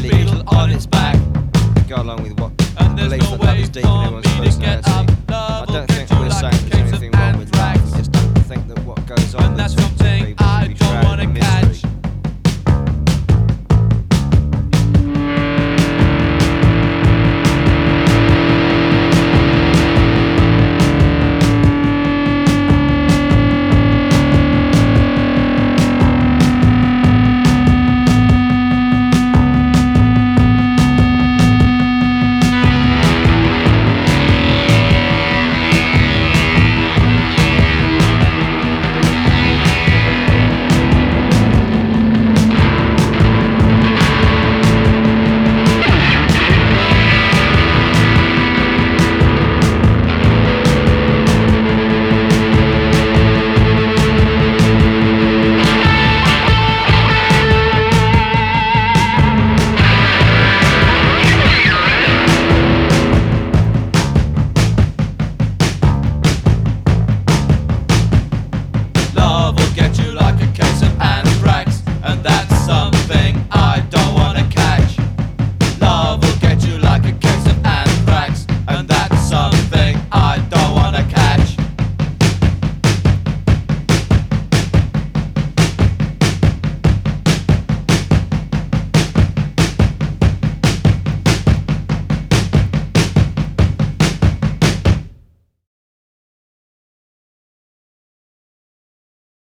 beetle on its back. Go along with what And there's belief no that love way is deep in for everyone's me to get personality. up. I Love don't will think get you we're like saying there's cakes anything and wrong with love. anthrax. I just don't think that what goes on And with that's certain something people I should be don't shrouded wanna in mystery.